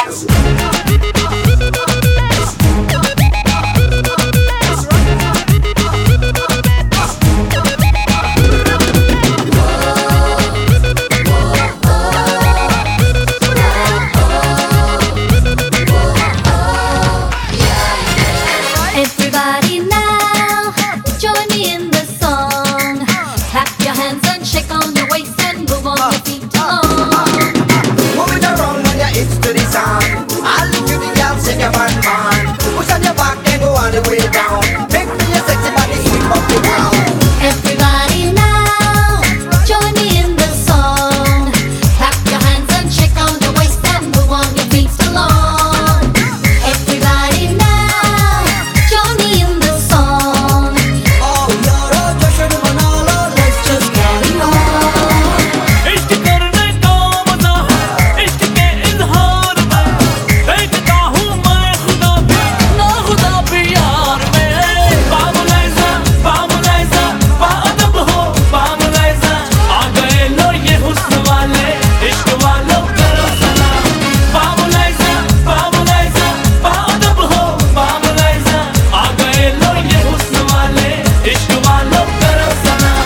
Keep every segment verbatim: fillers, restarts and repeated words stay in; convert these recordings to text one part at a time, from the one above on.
Everybody now, join me in the song. Clap your hands and shake on your waist and move on your feet along. Move it around when you're itch to the sound. I'll lift you the girl, shake your man, man. Push on your back and go all the way down. Make me your sexy body sweep up the ground. Everybody now, join me in the song. Clap your hands and shake on your waist and move on your feet along. Everybody now, join me in the song. Oh, yaro, joshan manalo, let's just carry on. इश्क करने का मजा है, इश्क के इज़हार में देखता हूँ मैं खुदा भी, ना खुदा भी यार में। बामुलैज़ा, बामुलैज़ा, बाअदब हो बामुलैज़ा, आ गए लो ये हुस्न वाले, इश्क वालों करो सलाम। बामुलैज़ा, बामुलैज़ा, बाअदब हो बामुलैज़ा, आ गए लो ये हुस्न वाले, इश्क वालों करो सलाम।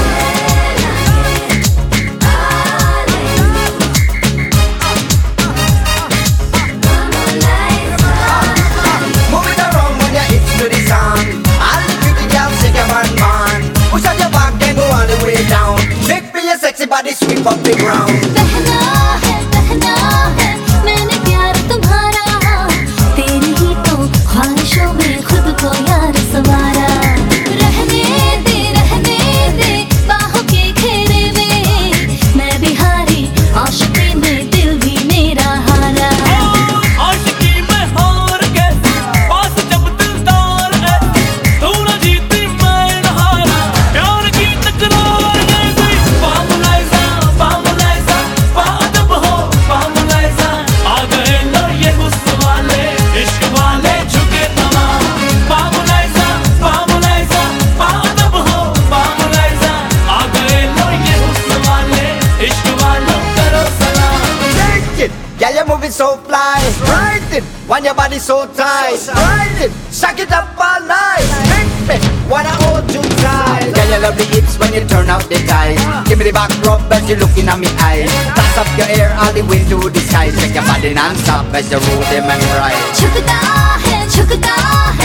Move it around when you're itch to the sound. I'll lift you the girl, shake your man, man. Push on your back and go all the way down. Make me your sexy body sweep up the ground. पहना है पहना है मैंने प्यार तुम्हारा, तेरी ही तो ख्वाहिशों में खुद को यार सवारा। रहने दे रहने दे बाहों के घेरे में, मैं बिहारी आशिकी में दिल भी मेरा हारा। आशिकी में हार गए, पास जब दिलदार है, तू न जीती मैं न हारा, प्यार की तकरार ऐसी। बामुलैज़ा, बामुलैज़ा, बाअदब हो बामुलैज़ा, आ गए लो ये हुस्न वाले, इश्क वाले झुके तमाम। बामुलैज़ा, बामुलैज़ा, बाअदब हो बामुलैज़ा, आ गए लो ये हुस्न वाले, इश्क वालों करो सलाम। Shake it, yeah, you're moving so fly. Right it, when your body so tight. Right it, shake it up all night. Make me wanna hold you tight. Yeah, you love the hips when you turn out the ties. Give me the back rub as you're looking at me eyes. Toss up your hair all the way to the sky. Shake your body non-stop as you roll them and ride. झुकता है झुकता